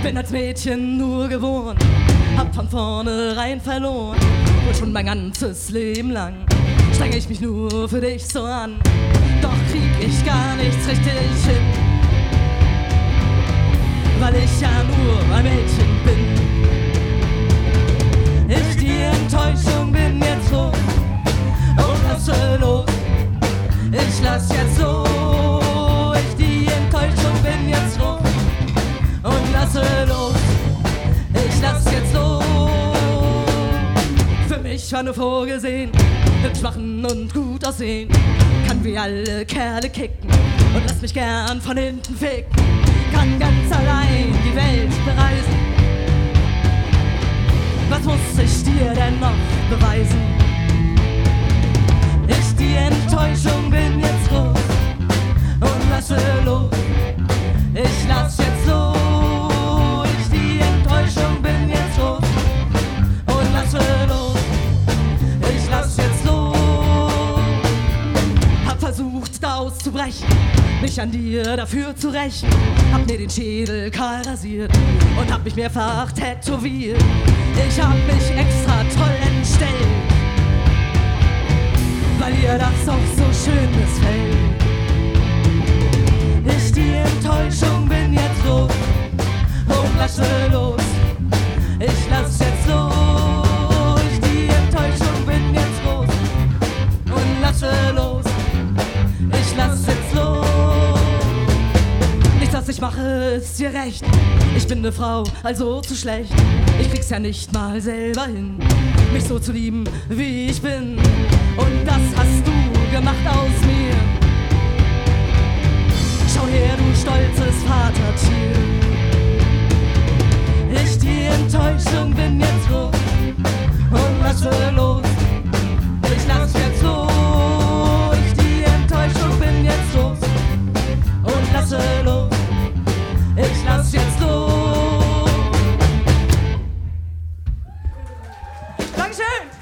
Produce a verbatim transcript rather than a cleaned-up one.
Bin als Mädchen nur geboren, hab von vornherein verloren. Und schon mein ganzes Leben lang strenge ich mich nur für dich so an. Doch krieg ich gar nichts richtig hin, weil ich ja nur ein Mädchen bin. Ich die Enttäuschung bin jetzt hoch und lasse los. Ich lass jetzt los. Ich die Enttäuschung bin jetzt hoch und lasse los. Ich lass jetzt los. Für mich war nur vorgesehen, hübsch machen und gut aussehen. Kann wie alle Kerle kicken und lass mich gern von hinten ficken. Kann ganz allein die Welt bereisen. Was muss ich dir denn noch beweisen? Ich die Enttäuschung bin jetzt groß und lasse los. Ich lass jetzt los. Ich die Enttäuschung bin jetzt groß und lasse los. Ich lass jetzt los. Hab versucht da auszubrechen, mich an dir dafür zu rächen. Hab mir den Schädel kahl rasiert und hab mich mehrfach tätowiert. Ich hab mich extra toll entstellt, weil ihr das auch so schön missfällt. Ich die Enttäuschung bin jetzt groß und lasse los. Ich lass jetzt los. Ich die Enttäuschung bin jetzt groß und lasse los. Ich lass jetzt los. Nichts, was ich mache, ist dir recht. Ich bin ne Frau, also zu schlecht. Ich krieg's ja nicht mal selber hin, mich so zu lieben, wie ich bin. Und das hast du gemacht aus mir. Schau her, du stolzes Vatertier. Ich die Enttäuschung bin jetzt groß und lasse los. Ich lass jetzt los. Ich die Enttäuschung bin jetzt groß und lasse los. Ich lass jetzt los. Dankeschön.